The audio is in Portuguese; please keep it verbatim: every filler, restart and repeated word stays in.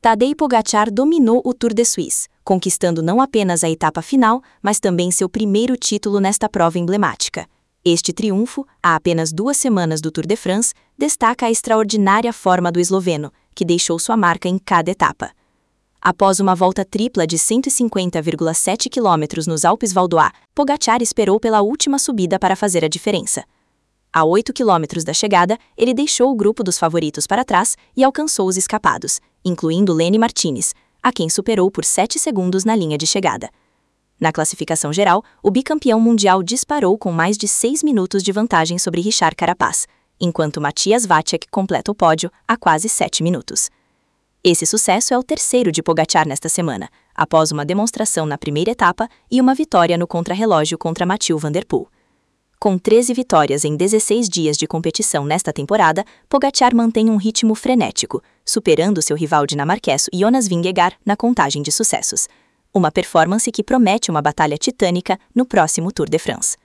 Tadej Pogačar dominou o Tour de Suisse, conquistando não apenas a etapa final, mas também seu primeiro título nesta prova emblemática. Este triunfo, a apenas duas semanas do Tour de France, destaca a extraordinária forma do esloveno, que deixou sua marca em cada etapa. Após uma volta tripla de cento e cinquenta vírgula sete quilômetros nos Alpes Valdois, Pogačar esperou pela última subida para fazer a diferença. A oito quilômetros da chegada, ele deixou o grupo dos favoritos para trás e alcançou os escapados, incluindo Lenny Martinez, a quem superou por sete segundos na linha de chegada. Na classificação geral, o bicampeão mundial disparou com mais de seis minutos de vantagem sobre Richard Carapaz, enquanto Matías Vacek completa o pódio a quase sete minutos. Esse sucesso é o terceiro de Pogačar nesta semana, após uma demonstração na primeira etapa e uma vitória no contrarrelógio contra Mathieu van der Poel. Com treze vitórias em dezesseis dias de competição nesta temporada, Pogačar mantém um ritmo frenético, superando seu rival dinamarquês Jonas Vingegaard na contagem de sucessos. Uma performance que promete uma batalha titânica no próximo Tour de France.